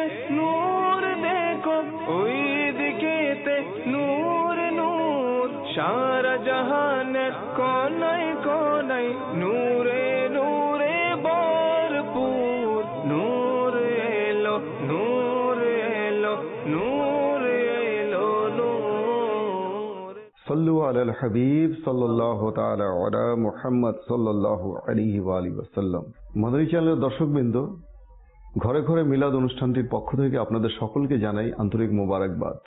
নূর দেখো ওই দিকেতে নূর নূর, সারা জাহানের কোনায় কোনায় নূরে নূরে ভরপুর। নূর এলো নূর এলো নূর এলো নূর। সাল্লু আলাল হাবিব সাল্লাল্লাহু তাআলা আলা মুহাম্মদ সাল্লাল্লাহু আলাইহি ওয়া আলিহি ওয়াসাল্লাম। মাদানী চ্যানেলের দর্শকবৃন্দ, ঘরে ঘরে মিলাদ অনুষ্ঠানটির পক্ষ থেকে আপনাদের সকলকে জানাই আন্তরিক মোবারকবাদ।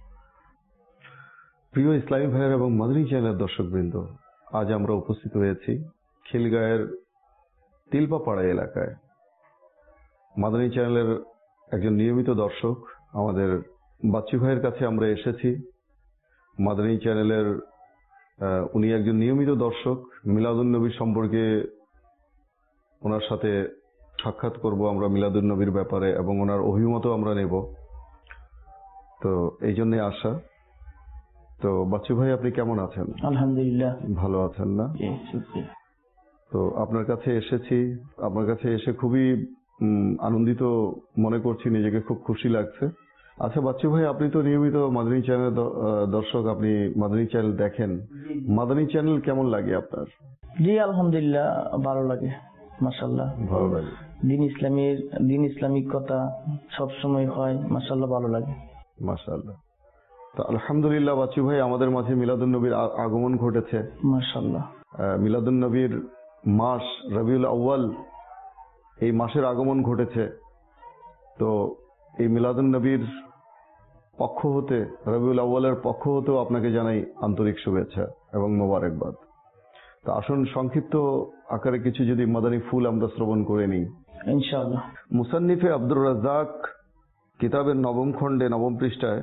প্রিয় ইসলামী ভাইয়ের এবং মাদানী চ্যানেলের দর্শকবৃন্দ, আজ আমরা উপস্থিত হয়েছি খিলগাঁয়ের তিলপাপাড়া এলাকায়। মাদানী চ্যানেলের একজন নিয়মিত দর্শক আমাদের বাচ্চু ভাইয়ের কাছে আমরা এসেছি। মাদানী চ্যানেলের উনি একজন নিয়মিত দর্শক। মিলাদুন্নবী সম্পর্কে ওনার সাথে সাক্ষাৎ করব আমরা মিলাদুন্নবীর ব্যাপারে, এবং ওনার অভিমতও আমরা নেব। তো এই জন্যে আসা। তো বাচ্চু ভাই, আপনি কেমন আছেন? আলহামদুলিল্লাহ, ভালো আছেন না? তো আপনার কাছে এসেছি, আপনার কাছে এসে খুবই আনন্দিত মনে করছি, নিজেকে খুব খুশি লাগছে। আচ্ছা বাচ্চু ভাই, আপনি তো নিয়মিত মাদানী চ্যানেল দর্শক, আপনি মাদানী চ্যানেল দেখেন। মাদানী চ্যানেল কেমন লাগে আপনার? জি আলহামদুলিল্লাহ, ভালো লাগে, মাশাআল্লাহ ভালো লাগে। দিন ইসলামিক কথা সব সময় হয়, মাশাআল্লাহ ভালো লাগে। মাশাআল্লাহ। তো আলহামদুলিল্লাহ বাচ্চু ভাই, আমাদের মাঝে মিলাদুন্নবীর আগমন ঘটেছে, মাশাআল্লাহ। মিলাদুন্নবীর মাস রবিউল আউয়াল, এই মাসের আগমন ঘটেছে। তো এই মিলাদুন্নবীর পক্ষ হতে, রবিউল আউয়ালের পক্ষ হতেও আপনাকে জানাই আন্তরিক শুভেচ্ছা এবং মোবারকবাদ। তো আসুন সংক্ষিপ্ত আকারে কিছু যদি মাদানী ফুল আমরা শ্রবণ করে নিই ইনশাআল্লাহ। মুসান্নিফে আব্দুর রাজ্জাক কিতাবের 9ম খণ্ডে 9ম পৃষ্ঠায়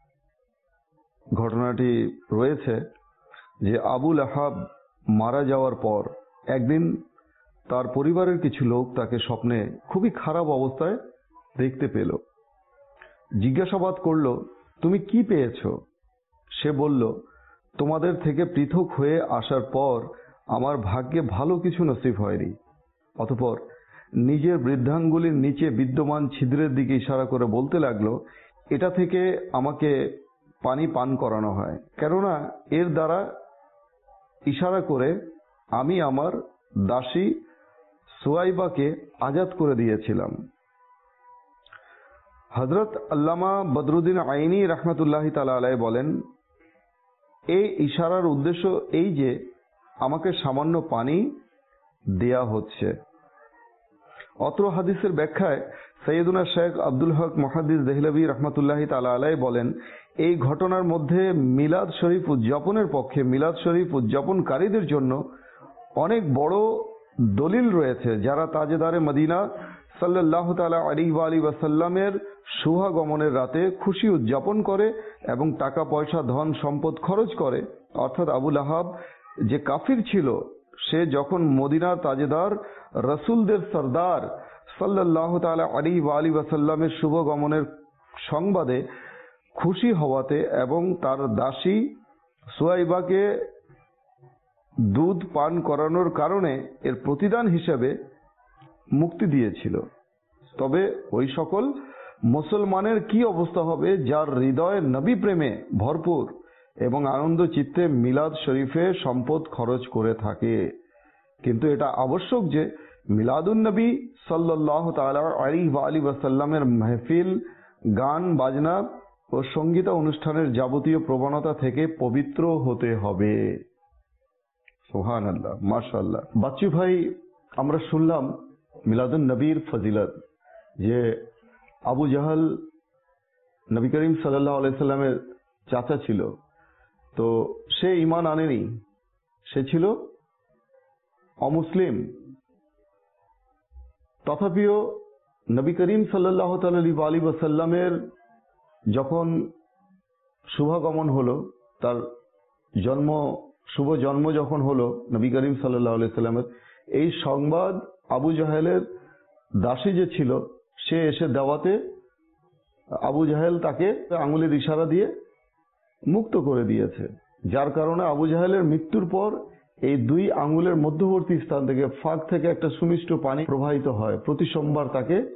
ঘটনাটি রয়েছে যে আবু লাহাব মারা যাওয়ার পর একদিন তার পরিবারের কিছু লোক তাকে স্বপ্নে খুবই খারাপ অবস্থায় দেখতে পেল। জিজ্ঞাসাবাদ করল, তুমি কি পেয়েছ? সে বলল, তোমাদের থেকে পৃথক হয়ে আসার পর আমার ভাগ্যে ভালো কিছু নসিব হয়নি। অতঃপর নিজের বৃদ্ধাঙ্গুলির নিচে বিদ্যমান ছিদ্রের দিকে ইশারা করে বলতে লাগলো, এটা থেকে আমাকে পানি পান করানো হয়, কেননা এর দ্বারা ইশারা করে আমি আমার দাসী সুয়াইবাকে আজাদ করে দিয়েছিলাম। হযরত আল্লামা বদরুদ্দীন আইনি রাহমাতুল্লাহি তাআলা আলাইহি বলেন, এই ইশারার উদ্দেশ্য এই যে আমাকে সামান্য পানি দেয়া হচ্ছে। অত্র হাদিসের ব্যাখ্যায় সৈয়দুনা শেখ আব্দুল হক মুহাদ্দিস দেহলভী রাহমাতুল্লাহি তাআলা আলাইহি বলেন, এই ঘটনার মধ্যে মিলাদ শরীফ উদযাপনের পক্ষে মিলাদ শরীফ উদযাপনকারীদের জন্য অনেক বড় দলিল রয়েছে, যারা তাজেদারে মদিনা সাল্লাল্লাহু তাআলা আলাইহি ওয়া আলিহি ওয়াসাল্লামের শুভাগমনের রাতে খুশি উদযাপন করে এবং টাকা পয়সা ধন সম্পদ খরচ করে। অর্থাৎ আবু লাহাব যে কাফির ছিল, সে যখন মদিনার তাজেদার রাসূলদের সরদার সাল্লাল্লাহু তাআলা আলাইহি ওয়া আলিহি ওয়াসাল্লামের শুভগমনের সংবাদে খুশি হওয়াতে এবং তার দাসী সুয়াইবাকে দুধ পান করানোর কারণে এর প্রতিদান হিসেবে মুক্তি দিয়েছিল। তবে ওই সকল মুসলমানের কি অবস্থা হবে যার হৃদয় নবী প্রেমে ভরপুর এবং আনন্দ চিত্তে মিলাদ শরীফে সম্পদ খরচ করে থাকে। কিন্তু এটা আবশ্যক যে মিলাদুন্নবী সাল্লাল্লাহু তাআলা আলাইহি ওয়া আলিহি ওয়াসাল্লামের মাহফিল, গান বাজনা ও সঙ্গীত অনুষ্ঠানের যাবতীয় প্রবণতা থেকে পবিত্র হতে হবে। সুবহানাল্লাহ, মাশাআল্লাহ। বাচ্চু ভাই, আমরা শুনলাম মিলাদুন্নবীর ফজিলত, যে আবু জাহল নবী করিম সাল্লাল্লাহু আলাইহি সাল্লামের চাচা ছিল। তো সে ঈমান আনেনি, সে ছিল অমুসলিম। তথাপিও নবী করিম সাল্লাল্লাহু আলাইহি ওয়াসাল্লামের যখন শুভাগমন হলো, তার শুভ জন্ম যখন হলো নবী করিম সাল্লাল্লাহু আলাইহি সাল্লামের, এই সংবাদ আবু জাহেলের দাসী যে ছিল, সে এসে দেওয়াতে আবু জাহেল তাকে আঙুলের ইশারা দিয়ে মুক্ত করে দিয়েছে। যার কারণে আবু জাহেলের মৃত্যুর পর এই দুই আঙুলের মধ্যবর্তী স্থান থেকে, ফাঁক থেকে একটা সুমিষ্ট পানি প্রবাহিত হয়। প্রতি সোমবার তাকে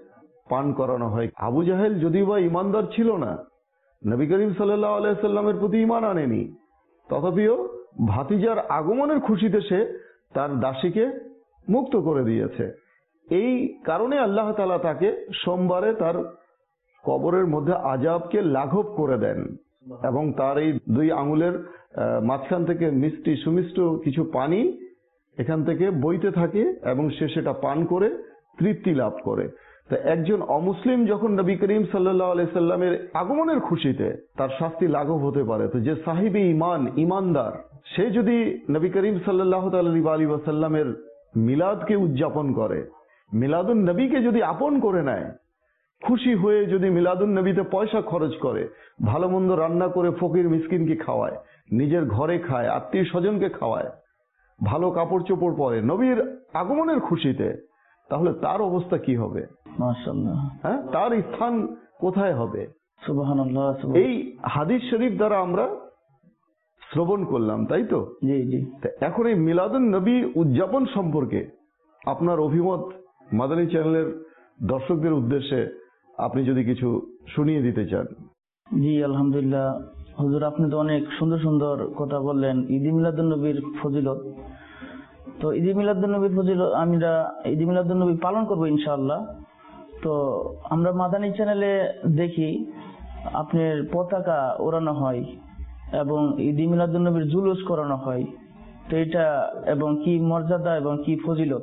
পান করানো হয়। আবু জাহেল যদিও বা ইমানদার ছিল না, নবী করিম সাল্লাল্লাহু আলাইহি সাল্লামের প্রতি ঈমান আনেনি, তথাপিও ভাতিজার আগমনের খুশিতে সে তার দাসীকে মুক্ত করে দিয়েছে। এই কারণে আল্লাহ তাআলা তাকে সোমবারে তার কবরের মধ্যে আযাবকে লাঘব করে দেন এবং তার এই 2 আঙুলের মাঝখান থেকে মিষ্টি সুমিষ্ট কিছু পানি এখান থেকে বইতে থাকে এবং সে সেটা পান করে তৃপ্তি লাভ করে। তো একজন অমুসলিম যখন নবী করিম সাল্লাল্লাহু আলাইহি সাল্লামের আগমনের খুশিতে তার শাস্তি লাঘব হতে পারে, তো যে সাহিবে ঈমান, ঈমানদার, সে যদি নবী করিম সাল্লাল্লাহু আলাইহি ওয়াসাল্লামের মিলাদকে উদযাপন করে, মিলাদুন নবীকে যদি আপন করে নেয়, খুশি হয়ে যদি মিলাদুন নবীতে পয়সা খরচ করে, ভালো মন্দ রান্না করে ফকির মিসকিনকে খাওয়ায়, নিজের ঘরে খায়, আত্মীয় স্বজনকে খাওয়ায়, ভালো কাপড় চোপড় পরে নবীর আগমনের খুশিতে, তাহলে তার অবস্থা কি হবে? মাশাআল্লাহ। হ্যাঁ, তার স্থান কোথায় হবে? সুবহানাল্লাহ। এই হাদিস শরীফ দ্বারা আমরা শ্রবণ করলাম, তাই তো? জি জি। এখন এই মিলাদুন নবী উদযাপন সম্পর্কে আপনার অভিমত মাদানী চ্যানেলের দর্শকদের উদ্দেশ্যে আপনি যদি কিছু শুনিয়ে দিতে চান। জি আলহামদুলিল্লাহ হুজুর, আপনি তো অনেক সুন্দর সুন্দর কথা বললেন ঈদ মিলাদুন নবীর ফজিলত। তো ঈদ মিলাদুন নবীর ফজিলত, আমরা ঈদ মিলাদুন নবী পালন করব ইনশাআল্লাহ। তো আমরা মাদানী চ্যানেলে দেখি আপনার পতাকা ওড়ানো হয় এবং ঈদ মিলাদুন নবীর জুলুস করানো হয়। তো এটা এবং কি মর্যাদা এবং কি ফজিলত?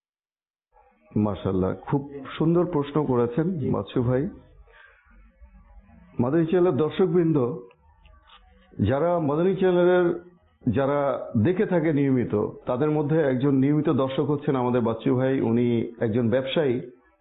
মাশাআল্লাহ, খুব সুন্দর প্রশ্ন করেছেন বাদশু ভাই। মাদানী চ্যানেলের দর্শকবৃন্দ, যারা মাদানী চ্যানেলের যারা দেখে থাকে নিয়মিত, তাদের মধ্যে একজন নিয়মিত দর্শক হচ্ছেন আমাদের বাচ্চু ভাই। উনি একজন ব্যবসায়ী।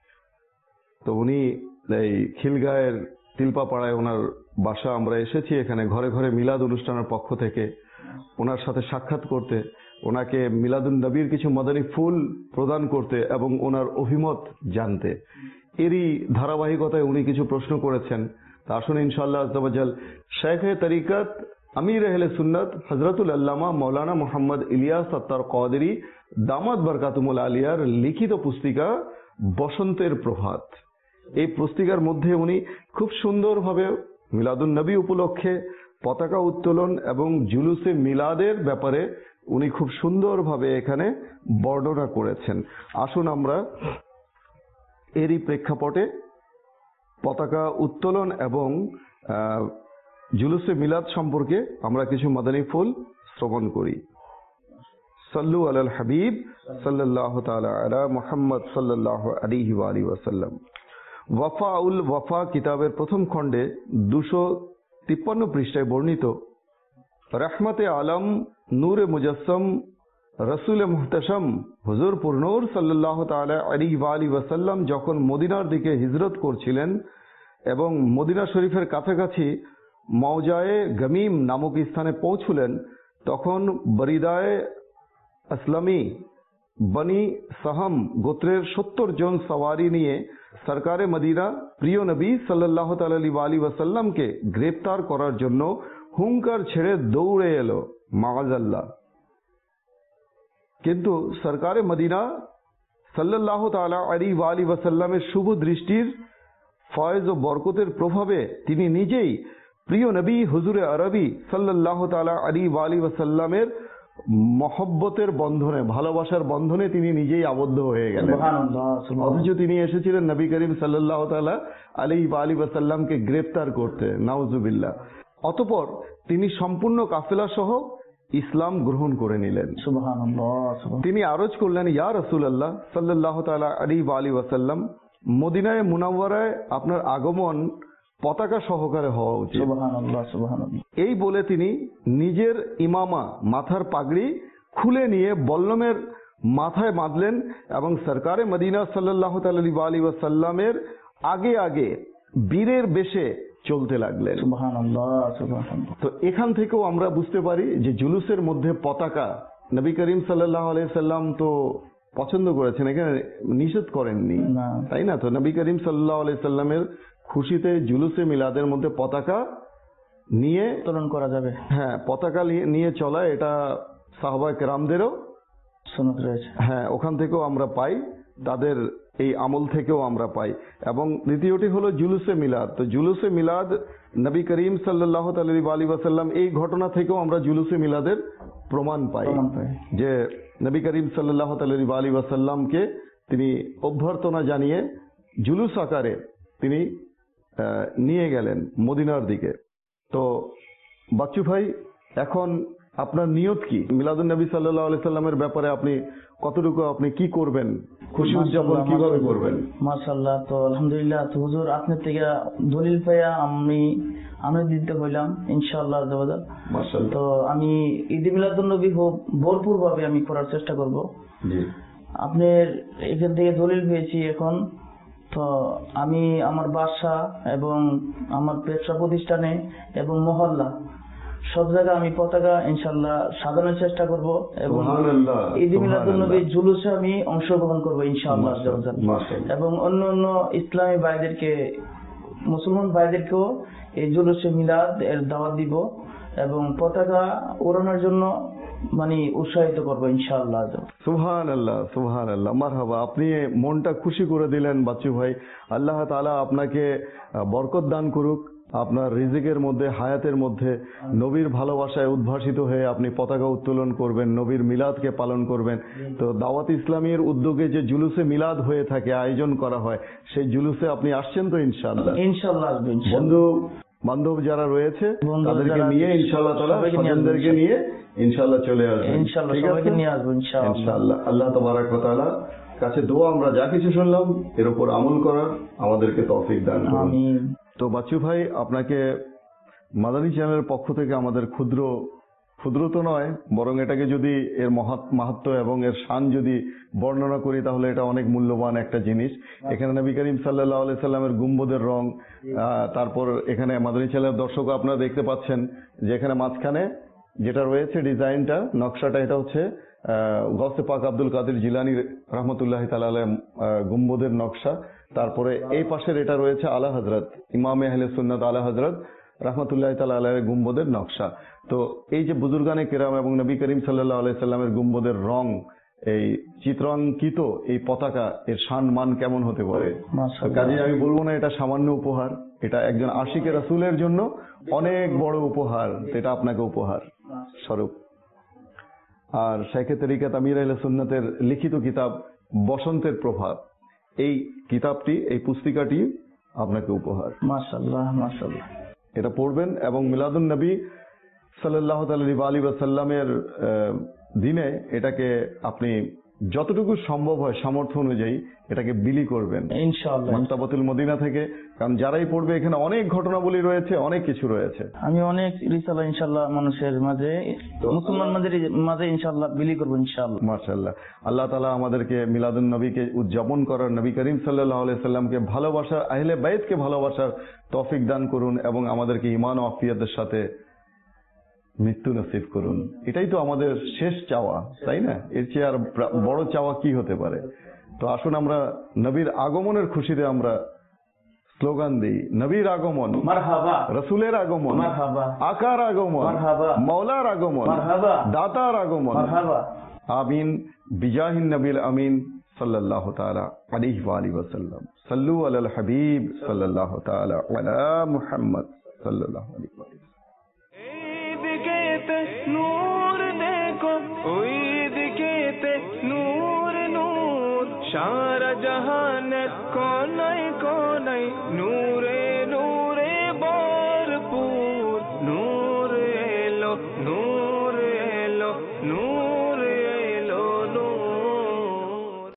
তো উনি এই খিলগাঁয়ের তিলপাপাড়ায় ওনার বাসা, আমরা এসেছি এখানে ঘরে ঘরে মিলাদ অনুষ্ঠানের পক্ষ থেকে ওনার সাথে সাক্ষাৎ করতে, ওনাকে মিলাদুন নবীর কিছু মাদানী ফুল প্রদান করতে এবং ওনার অভিমত জানতে। এরই ধারাবাহিকতায় উনি কিছু প্রশ্ন করেছেন। তা আসুন ইনশাআল্লাহ আজ্জা ওয়া জাল শেখে তরিকত আমির আহলে সুন্নাত হযরতুল আল্লামা মাওলানা মুহাম্মদ ইলিয়াস আত্তার কাদেরী দামাত বরকাতুল আলিয়ার লিখিত পুস্তিকা বসন্তের প্রভাত, এই পুস্তিকার মধ্যে উনি খুব সুন্দরভাবে মিলাদুন নবী উপলক্ষে পতাকা উত্তোলন এবং জুলুসে মিলাদের ব্যাপারে উনি খুব সুন্দরভাবে এখানে বর্ণনা করেছেন। আসুন আমরা এরই প্রেক্ষাপটে পতাকা উত্তোলন এবং জুলুসে মিলাদ সম্পর্কে আমরা কিছু মাদানী ফুল শ্রবণ করি। সাল্লু আলাল হাবিব সাল্লাল্লাহু তাআলা আলা মুহাম্মদ সাল্লাল্লাহু আলাইহি ওয়া আলিহি ওয়াসাল্লাম। ওয়াফাউল ওয়াফা কিতাবের প্রথম খণ্ডে 253 পৃষ্ঠায় বর্ণিত রহমতে আলম নূরে মুজাসসম রসুল মুহতাশম হুজুর পুরনূর সাল্লাল্লাহু তাআলা আলাইহি ওয়া আলিহি ওয়াসাল্লাম যখন মদিনার দিকে হিজরত করছিলেন এবং মদিনা শরীফের কাছাকাছি মওজায়ে গমিম নামক স্থানে পৌঁছলেন, তখন বরিদায়ে আসলামী বনি সাহাম গোত্রের 70 জন সওয়ারি নিয়ে সরকারে মদিনা প্রিয় নবী সাল্লাল্লাহু তাআলা আলাইহি ওয়াসাল্লামকে গ্রেফতার করার জন্য হুঙ্কার ছেড়ে দৌড়ে এলো মাআযাল্লাহ। কিন্তু সরকারে মদিনা সাল্লাল্লাহু তাআলা আলাইহি ওয়াসাল্লামের শুভ দৃষ্টির ফয়েজ ও বরকতের প্রভাবে তিনি নিজেই প্রিয় নবী হুজুরে আরবি সাল্লাল্লাহু তাআলা আলাইহি ওয়াসাল্লামের মহব্বতের বন্ধনে, ভালোবাসার বন্ধনে তিনি নিজেই আবদ্ধ হয়ে গেলেন। অথচ তিনি এসেছিলেন নবী করিম সাল্লাল্লাহু তাআলা আলাইহি ওয়াসাল্লামকে গ্রেফতার করতে, নাউজুবিল্লাহ। অতঃপর তিনি সম্পূর্ণ কাফেলা সহ ইসলাম গ্রহণ করে নিলেন। তিনি আরজ করলেন, ইয়া রাসূলুল্লাহ সাল্লাল্লাহু তাআলা আলাইহি ওয়াসাল্লাম, মদিনায়ে মুনাওয়ারায় আপনার আগমন পতাকা সহকারে হওয়া উচিত। এই বলে তিনি নিজের ইমামা মাথার পাগড়ি খুলে নিয়ে বল্লমের মাথায় বাঁধলেন এবং সরকারে মদিনা সাল্লাল্লাহু তাআলা আলাইহি ওয়াসাল্লামের আগে আগে বীরের বেশে চলতে লাগলেন। তো এখান থেকেও আমরা বুঝতে পারি যে জুলুসের মধ্যে পতাকা নবী করিম সাল্লাল্লাহু আলাইহি সাল্লাম তো পছন্দ করেছেন, এখানে নিষেধ করেননি, তাই না? তো নবী করিম সাল্লাল্লাহু আলাইহি সাল্লামের খুশিতে জুলুসে মিলাদের মধ্যে পতাকা নিয়ে উত্তোলন করা যাবে। হ্যাঁ, পতাকা নিয়ে চলা এটা সাহাবায়ে কেরামদেরও সুন্নাত রয়েছে। হ্যাঁ, ওখান থেকেও আমরা পাই তাদের এই আমল থেকেও আমরা পাই। এবং দ্বিতীয়টি হলো জুলুসে মিলাদ। তো জুলুসে মিলাদ নবী করিম সাল্লাল্লাহু আলাইহি ওয়াসাল্লাম এই ঘটনা থেকেও আমরা জুলুসে মিলাদের প্রমাণ পাই যে নবী করিম সাল্লাল্লাহু আলাইহি ওয়াসাল্লামকে তিনি অভ্যর্থনা জানিয়ে জুলুস আকারে তিনি নিয়ে গেলেন মদিনার দিকে। তো বাচ্চু ভাই, এখন আপনার নিয়ত কি? মিলাদুন নবী সাল্লাল্লাহু আলাইহি সাল্লামের ব্যাপারে আপনি কতটুকু, আপনি কি করবেন, খুশি উদযাপন কিভাবে করবেন? মাশাআল্লাহ। তো আলহামদুলিল্লাহ, তো হুজুর আপনার থেকে দলিল পাইয়া আমি আনন্দিত হইলাম ইনশাআল্লাহ। মাশাআল্লাহ। তো আমি ঈদ মিলাদুন নবী ভরপুর ভাবে আমি করার চেষ্টা করব। জি। আপনার এখান থেকে দলিল পেয়েছি এখন। তো আমি আমার বাসা এবং আমার ব্যবসা প্রতিষ্ঠানে এবং মহল্লা সব জায়গায় আমি পতাকা ইনশাআল্লাহ সাজানোর চেষ্টা করব এবং ঈদ মিলাদুন নবীর জুলুসে আমি অংশগ্রহণ করব ইনশাআল্লাহ। এবং অন্য অন্য ইসলামী ভাইদেরকে, মুসলমান ভাইদেরকেও এই জুলুসে মিলাদ এর দাওয়াত দিব এবং পতাকা ওড়ানোর জন্য মানে উৎসাহিত করবো ইনশাআল্লাহ। সুবহানাল্লাহ, সুবহানাল্লাহ, মারহাবা। আপনি মনটা খুশি করে দিলেন বাচ্চু ভাই। আল্লাহ তাআলা আপনাকে বরকত দান করুক, আপনার রিজিকের মধ্যে, হায়াতের মধ্যে নবীর ভালোবাসায় উদ্ভাসিত হয়ে আপনি পতাকা উত্তোলন করবেন, নবীর মিলাদকে পালন করবেন। তো দাওয়াত ইসলামীর উদ্যোগে যে জুলুসে মিলাদ হয়ে থাকে, আয়োজন করা হয়, সেই জুলুসে আপনি আসছেন তো ইনশাআল্লাহ? ইনশাআল্লাহ আসবেন। বন্ধু বান্ধব যারা রয়েছে তাদেরকে নিয়ে ইনশাআল্লাহ তাআলা, স্বজনদেরকে নিয়ে ইনশাআল্লাহ চলে আসবেন। ইনশাআল্লাহ সবাইকে নিয়ে আসবেন ইনশাআল্লাহ। আল্লাহ তাবারাক ওয়া তাআলা কাছে দোয়া, আমরা যা কিছু শুনলাম এর উপর আমল করার আমাদেরকে তৌফিক দান করুন। আমিন। তো বাচ্চু ভাই, আপনাকে মাদানী চ্যানেলের পক্ষ থেকে আমাদের ক্ষুদ্র তো নয়, বরং এটাকে যদি এর মাহাত্ম্য এবং এর শান যদি বর্ণনা করি তাহলে এটা অনেক মূল্যবান একটা জিনিস। এখানে নবী করিম সাল্লাল্লাহু আলাইহি সাল্লামের গুম্বদের রং, তারপর এখানে মাদানী চ্যানেলের দর্শকও আপনারা দেখতে পাচ্ছেন যে এখানে মাঝখানে যেটা রয়েছে ডিজাইনটা, নকশাটা, এটা হচ্ছে গৌসে পাক আব্দুল কাদের জিলানী রহমতুল্লাহি তাআলা আলাইহি গুম্বদের নকশা। তারপরে এই পাশের এটা রয়েছে আলা হযরত ইমামে আহলে সুন্নাত আলা হযরত রহমতুল্লাহি তাআলা আলাইহি গুম্বদের নকশা। তো এই যে বুজুর্গানে কেরাম এবং নবী করিম সাল্লাল্লাহু আলাইহি সাল্লামের গুম্বদের রং, এই চিত্রাঙ্কিত এই পতাকা, এর শান মান কেমন হতে পারে? কাজে আমি বলবো না এটা সামান্য উপহার, এটা একজন আশিকে রাসূলের জন্য অনেক বড় উপহার। এটা আপনাকে উপহার স্বরূপ। আর শাইখে তরিকাত আমির আহলে সুন্নাতের লিখিত কিতাব বসন্তের প্রভাব, এই কিতাবটি, এই পুস্তিকাটি আপনাকে উপহার। মাশাআল্লাহ, মাশাআল্লাহ। এটা পড়বেন এবং মিলাদুন নবী সাল্লাল্লাহু আলাইহি ওয়াসাল্লামের দিনে এটাকে আপনি যতটুকু সম্ভব হয় সামর্থ্য অনুযায়ী এটাকে বিলি করবেন ইনশাআল্লাহ, মাকতাবাতুল মদিনা থেকে। কারণ যারাই পড়বে এখানে অনেক ঘটনাবলী রয়েছে, অনেক কিছু রয়েছে। আমি অনেক রিসালা ইনশাআল্লাহ মানুষের মাঝে, মুসলমানদের মাঝে ইনশাআল্লাহ বিলি করব ইনশাআল্লাহ। মাশাআল্লাহ। আল্লাহ তাআলা আমাদেরকে মিলাদুন নবীকে উদযাপন করার, নবী করিম সাল্লাল্লাহু আলাইহি সাল্লামকে ভালোবাসার, আহলে বাইতকে ভালোবাসার তৌফিক দান করুন এবং আমাদেরকে ঈমান ও আফিয়াতের সাথে মৃত্যু নসিব করুন। এটাই তো আমাদের শেষ চাওয়া, তাই না? এর চেয়ে আর বড় চাওয়া কি হতে পারে? তো আসুন আমরা নবীর আগমনের খুশিতে আমরা স্লোগান দিই, নবীর আগমন মারহাবা, রাসূলের আগমন মারহাবা, আকার আগমন মারহাবা, মাওলার আগমন মারহাবা, দাতার আগমন মারহাবা। আমিন বিজাহিন নবীল আমিন সাল্লাল্লাহু তাআলা আলাইহি ওয়া আলিহি ওয়াসাল্লাম। সাল্লু আলাল হাবিব সাল্লাল্লাহু তাআলা আলা মুহাম্মদ সাল্লাল্লাহু আলাইহি ওয়া সাল্লাম।